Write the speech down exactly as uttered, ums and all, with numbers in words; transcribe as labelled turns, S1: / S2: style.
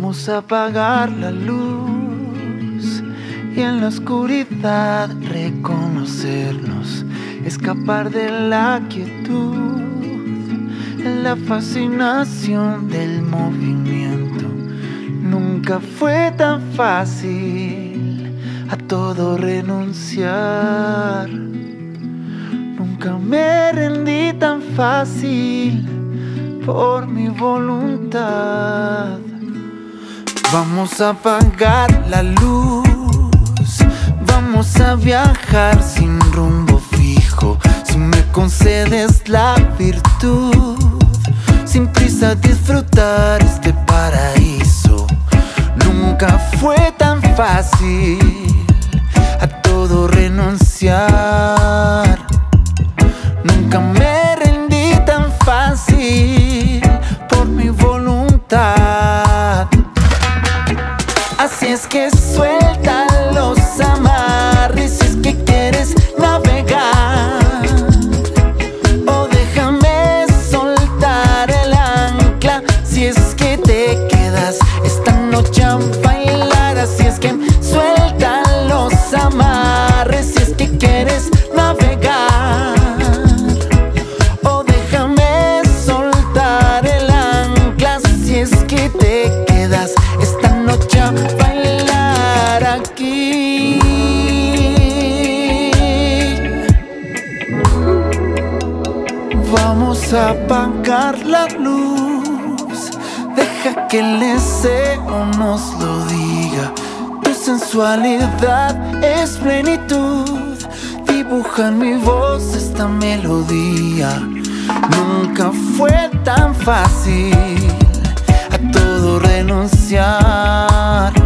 S1: Vamos a apagar la luz y en la oscuridad reconocernos, escapar de la quietud, en la fascinación del movimiento. Nunca fue tan fácil a todo renunciar. Nunca me rendí tan fácil por mi voluntad. Vamos a apagar la luz, vamos a viajar sin rumbo fijo. Si me concedes la virtud, sin prisa disfrutar este paraíso. Nunca fue tan fácil a todo renunciar. Nunca me rendí tan fácil por mi voluntad. Así es que suelta los amarres si es que quieres navegar, o déjame soltar el ancla si es que te quedas esta noche a bailar. Así es que suelta los amarres si es que quieres navegar, o déjame soltar el ancla si es que te quedas esta noche a bailar aquí. Vamos a apagar la luz, deja que el deseo nos lo diga. Tu sensualidad es plenitud, dibuja en mi voz esta melodía. Nunca fue tan fácil a todo renunciar.